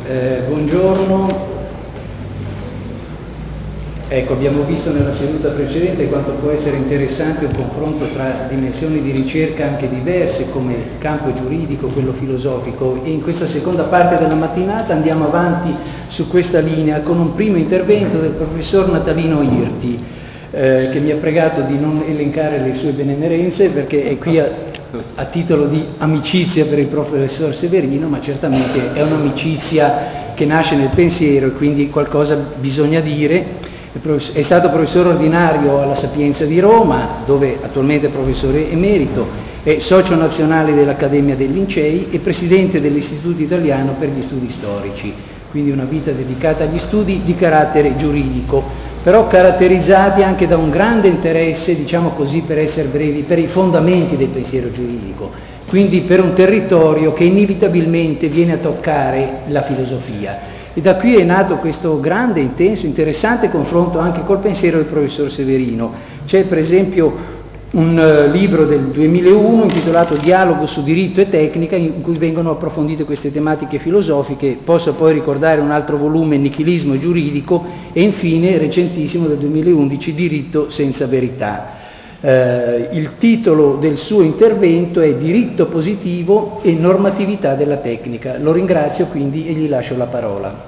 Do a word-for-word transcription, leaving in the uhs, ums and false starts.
Eh, buongiorno. Ecco, abbiamo visto nella seduta precedente quanto può essere interessante un confronto tra dimensioni di ricerca anche diverse come il campo giuridico, quello filosofico, e in questa seconda parte della mattinata andiamo avanti su questa linea con un primo intervento del professor Natalino Irti, eh, che mi ha pregato di non elencare le sue benemerenze perché è qui a, a titolo di amicizia per il professor Severino, ma certamente è un'amicizia che nasce nel pensiero e quindi qualcosa bisogna dire. È stato professore ordinario alla Sapienza di Roma, dove attualmente è professore emerito, è socio nazionale dell'Accademia dei Lincei e presidente dell'Istituto Italiano per gli Studi Storici, quindi una vita dedicata agli studi di carattere giuridico, però caratterizzati anche da un grande interesse, diciamo così per essere brevi, per i fondamenti del pensiero giuridico, quindi per un territorio che inevitabilmente viene a toccare la filosofia. E da qui è nato questo grande, intenso, interessante confronto anche col pensiero del professor Severino. C'è per esempio un uh, libro del duemilauno intitolato Dialogo su diritto e tecnica, in cui vengono approfondite queste tematiche filosofiche. Posso poi ricordare un altro volume, Nichilismo giuridico, e infine, recentissimo del duemilaundici, Diritto senza verità. Uh, il titolo del suo intervento è Diritto positivo e normatività della tecnica. Lo ringrazio quindi e gli lascio la parola.